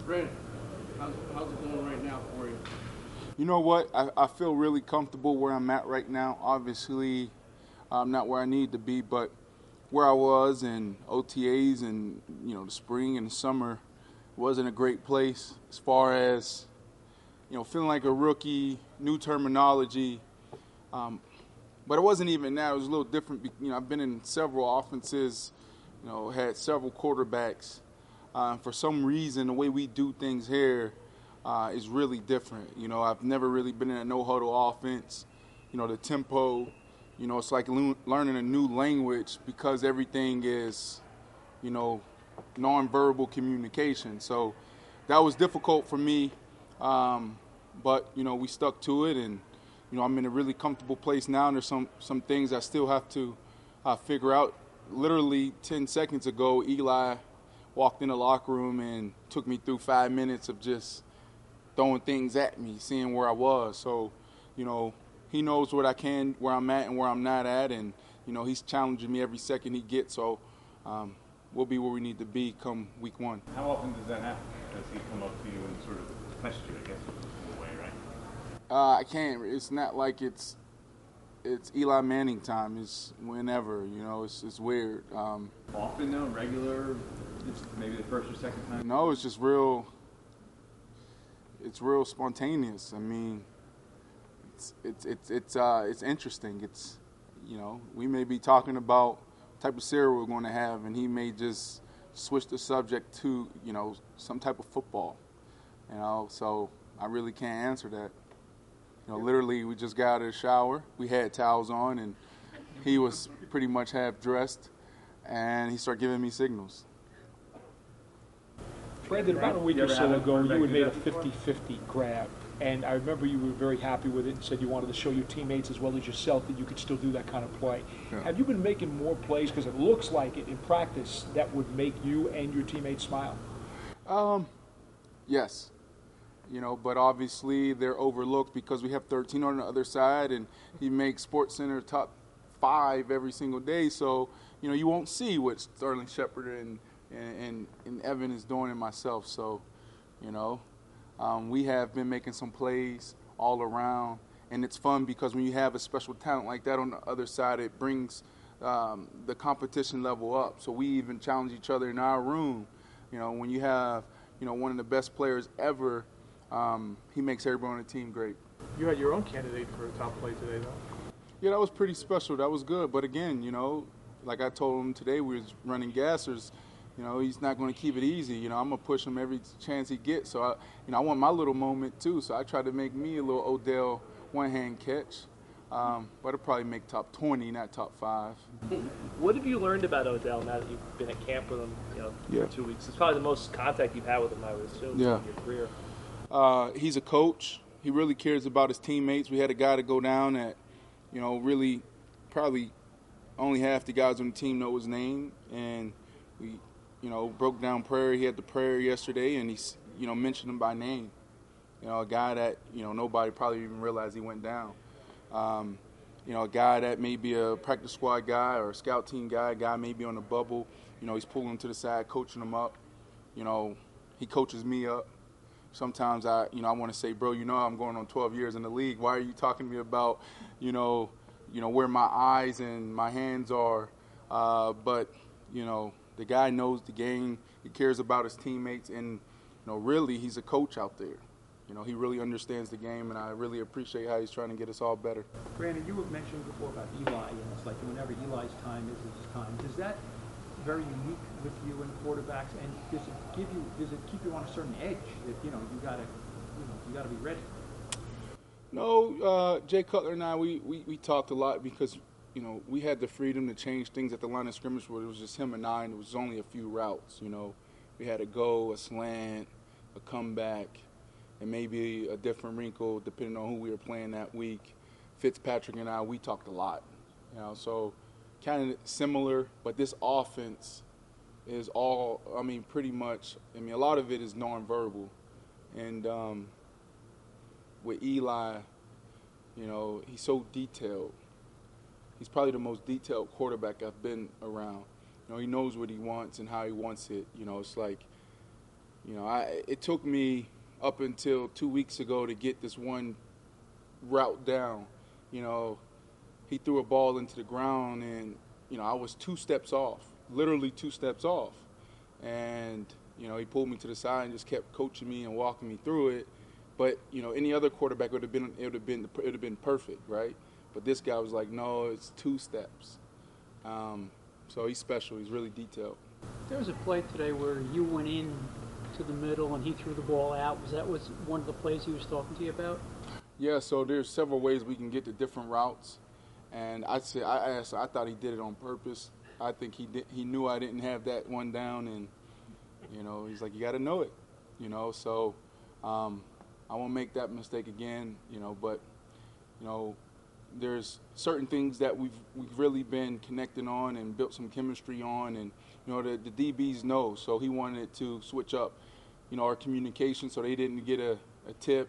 Brent, how's it going right now for you? You know what? I feel really comfortable where I'm at right now. Obviously, I'm not where I need to be, but where I was in OTAs and the spring and the summer wasn't a great place as far as feeling like a rookie, new terminology. Um, but it wasn't even that. It was a little different. I've been in several offenses, had several quarterbacks. For some reason, the way we do things here is really different. I've never really been in a no huddle offense. The tempo. It's like learning a new language because everything is, you know, nonverbal communication. So that was difficult for me, but we stuck to it, and I'm in a really comfortable place now. And there's some things I still have to figure out. Literally 10 seconds ago, Eli walked in the locker room and took me through 5 minutes of just throwing things at me, seeing where I was. So, he knows what I can, where I'm at and where I'm not at, and he's challenging me every second he gets. So we'll be where we need to be come week one. How often does that happen? Does he come up to you and sort of test you, I guess, in a way, right? I can't. It's not like it's Eli Manning time. It's whenever. It's weird. Often though, regular, just maybe the first or second time. No, it's just real. It's real spontaneous. I mean, it's interesting. It's we may be talking about type of cereal we're going to have, and he may just switch the subject to some type of football. So I really can't answer that. Literally, we just got out of the shower. We had towels on, and he was pretty much half dressed, and he started giving me signals. Brandon, about a week or so ago, you had made a 50-50 grab, and I remember you were very happy with it and said you wanted to show your teammates as well as yourself that you could still do that kind of play. Yeah. Have you been making more plays? Because it looks like it in practice that would make you and your teammates smile. Yes. But obviously they're overlooked because we have 13 on the other side, and he makes SportsCenter top 5 every single day. So, you won't see what Sterling Shepard and Evan is doing and myself. So, we have been making some plays all around, and it's fun because when you have a special talent like that on the other side, it brings the competition level up. So we even challenge each other in our room. When you have, one of the best players ever, he makes everyone on the team great. You had your own candidate for a top play today, though. Yeah, that was pretty special. That was good. But again, like I told him today, we was running gassers. He's not going to keep it easy. I'm going to push him every chance he gets. So, I want my little moment, too. So I tried to make me a little Odell one-hand catch. But it'll probably make top 20, not top 5. What have you learned about Odell now that you've been at camp with him for 2 weeks? It's probably the most contact you've had with him, I would assume, in your career. He's a coach. He really cares about his teammates. We had a guy to go down that, really probably only half the guys on the team know his name. And we, broke down prayer. He had the prayer yesterday, and he's, mentioned him by name. A guy that, nobody probably even realized he went down. A guy that may be a practice squad guy or a scout team guy, a guy maybe on the bubble. He's pulling him to the side, coaching him up. He coaches me up. Sometimes I want to say, bro, I'm going on 12 years in the league. Why are you talking to me about, where my eyes and my hands are? But the guy knows the game. He cares about his teammates, and really, he's a coach out there. He really understands the game, and I really appreciate how he's trying to get us all better. Brandon, you were mentioning before about Eli, and it's like whenever Eli's time is his time. Is that very unique with you and quarterbacks? And does it keep you on a certain edge that you gotta be ready? No, Jay Cutler and I, we talked a lot because we had the freedom to change things at the line of scrimmage where it was just him and I, and it was only a few routes. We had a go, a slant, a comeback, and maybe a different wrinkle depending on who we were playing that week. Fitzpatrick and I, we talked a lot, so kind of similar, but this offense is all, pretty much, a lot of it is nonverbal. And with Eli, he's so detailed. He's probably the most detailed quarterback I've been around. He knows what he wants and how he wants it. It's like You know, it took me up until 2 weeks ago to get this one route down. You know, he threw a ball into the ground, and, you know, I was 2 steps off, literally 2 steps off. And, you know, he pulled me to the side and just kept coaching me and walking me through it. But, you know, any other quarterback would have been perfect, right? But this guy was like, no, it's 2 steps. So he's special. He's really detailed. There was a play today where you went in to the middle and he threw the ball out. Was one of the plays he was talking to you about? Yeah, so there's several ways we can get to different routes. And I thought he did it on purpose. I think he knew I didn't have that one down, and, you know, he's like, you got to know it, you know. So I won't make that mistake again, you know. But, you know, there's certain things that we've really been connecting on and built some chemistry on, and, you know, the DBs know. So he wanted to switch up, you know, our communication so they didn't get a tip.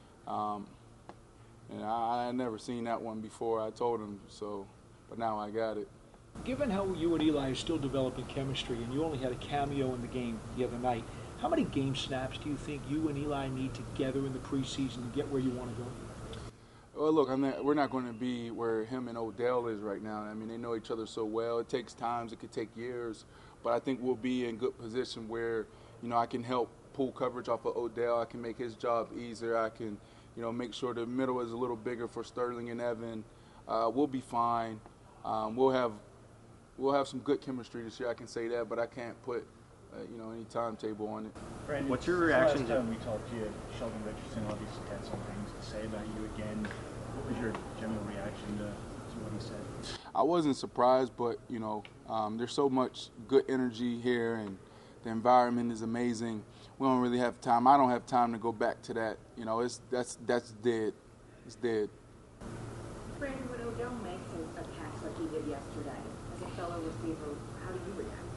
And I had never seen that one before. I told him so, but now I got it. Given how you and Eli are still developing chemistry, and you only had a cameo in the game the other night, how many game snaps do you think you and Eli need together in the preseason to get where you want to go? Well, look, we're not going to be where him and Odell is right now. I mean, they know each other so well. It takes time. It could take years. But I think we'll be in good position where, you know, I can help pull coverage off of Odell. I can make his job easier. I can, you know, make sure the middle is a little bigger for Sterling and Evan. We'll be fine. We'll have some good chemistry this year. I can say that, but I can't put, you know, any timetable on it. Brandon, what's your reaction last time we talked to you, Sheldon Richardson obviously had some things to say about you again. What was your general reaction to what he said? I wasn't surprised, but, you know, there's so much good energy here, and the environment is amazing. We don't really have time. I don't have time to go back to that. You know, that's dead. It's dead. Brandon, when Odell makes a catch like he did yesterday, as a fellow receiver, how do you react?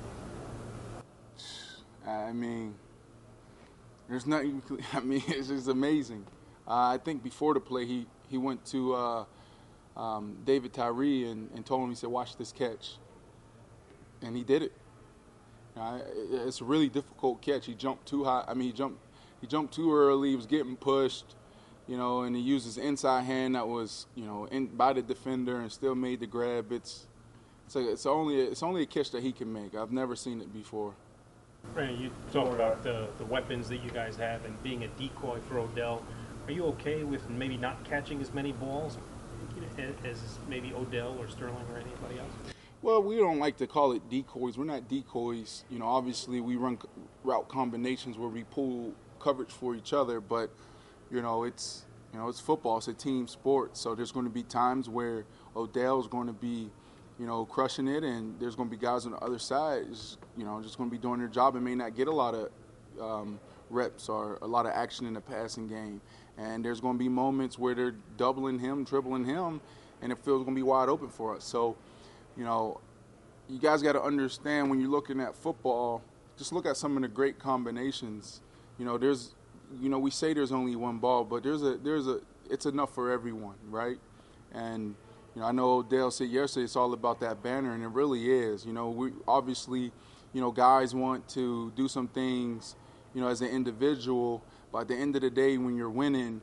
I mean, there's nothing. I mean, it's just amazing. I think before the play, he went to David Tyree and told him, he said, watch this catch. And he did it. It's a really difficult catch. He jumped too high. I mean, he jumped too early. He was getting pushed, you know, and he used his inside hand that was, you know, by the defender and still made the grab. It's only a catch that he can make. I've never seen it before. Brandon, you talked about the weapons that you guys have and being a decoy for Odell. Are you okay with maybe not catching as many balls as maybe Odell or Sterling or anybody else? Well, we don't like to call it decoys. We're not decoys. You know, obviously we run route combinations where we pull coverage for each other, but, you know, it's football. It's a team sport. So there's going to be times where Odell's going to be, you know, crushing it, and there's going to be guys on the other side, you know, just going to be doing their job and may not get a lot of reps or a lot of action in the passing game. And there's going to be moments where they're doubling him, dribbling him, and it feels going to be wide open for us. So, you know, you guys got to understand when you're looking at football, just look at some of the great combinations. You know, we say there's only one ball, but it's enough for everyone, right? And, you know, I know Odell said yesterday it's all about that banner, and it really is. You know, we obviously, you know, guys want to do some things, you know, as an individual, but at the end of the day, when you're winning,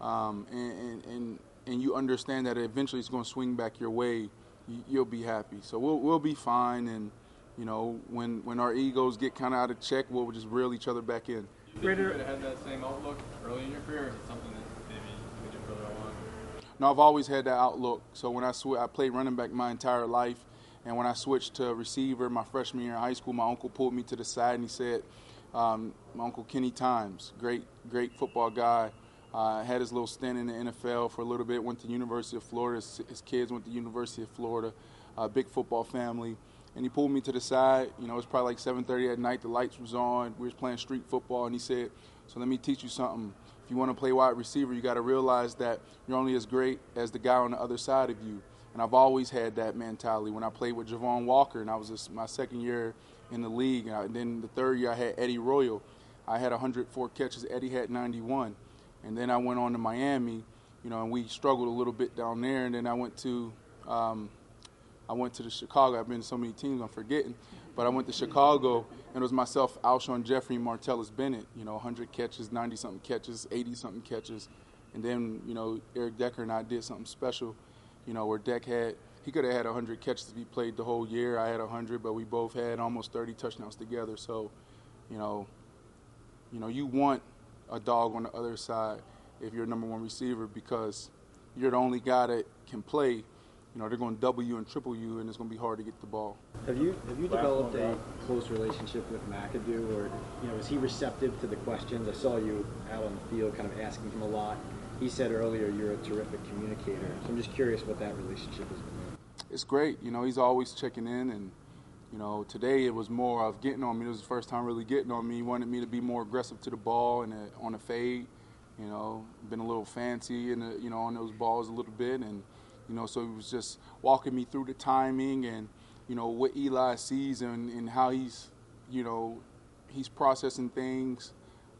and you understand that eventually it's going to swing back your way, you'll be happy. So we'll be fine, and, you know, when our egos get kind of out of check, we'll just reel each other back in. You think you could have had that same outlook early in your career, or is it something that maybe you didn't really want? No, I've always had that outlook. So when I played running back my entire life, and when I switched to receiver my freshman year in high school, my uncle pulled me to the side and he said, my Uncle Kenny Times, great football guy, had his little stint in the NFL for a little bit, went to University of Florida. His kids went to University of Florida, big football family. And he pulled me to the side. You know, it was probably like 7:30 at night. The lights was on. We was playing street football. And he said, so let me teach you something. If you want to play wide receiver, you got to realize that you're only as great as the guy on the other side of you. And I've always had that mentality. When I played with Javon Walker, and I was my second year in the league, and then the third year I had Eddie Royal. I had 104 catches. Eddie had 91. And then I went on to Miami, you know, and we struggled a little bit down there. And then I went to the Chicago. I've been to so many teams, I'm forgetting. But I went to Chicago, And it was myself, Alshon Jeffrey, and Martellus Bennett, 100 catches, 90-something catches, 80-something catches. And then, Eric Decker and I did something special, where Deck he could have had 100 catches if he played the whole year. I had 100, but we both had almost 30 touchdowns together. So, you want a dog on the other side if you're a number one receiver, because you're the only guy that can play. They're going to double you and triple you, and it's going to be hard to get the ball. Have you developed a close relationship with McAdoo, or is he receptive to the questions? I saw you out on the field, kind of asking him a lot. He said earlier you're a terrific communicator, so I'm just curious what that relationship is. It's great. He's always checking in, and today it was more of getting on me. It was the first time really getting on me. He wanted me to be more aggressive to the ball and on a fade. Been a little fancy and on those balls a little bit, and so he was just walking me through the timing and what Eli sees and how he's processing things.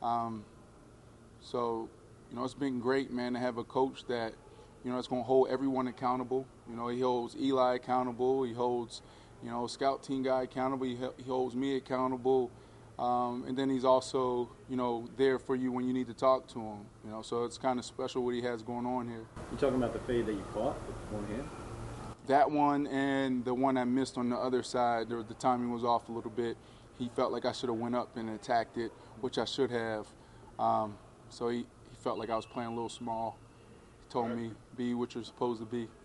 So it's been great, man, to have a coach that it's going to hold everyone accountable. He holds Eli accountable. He holds scout team guy accountable. He holds me accountable. And then he's also, there for you when you need to talk to him. So it's kind of special what he has going on here. You talking about the fade that you caught with one hand? That one and the one I missed on the other side, the timing was off a little bit. He felt like I should have went up and attacked it, which I should have. So he felt like I was playing a little small. He told me, be what you're supposed to be.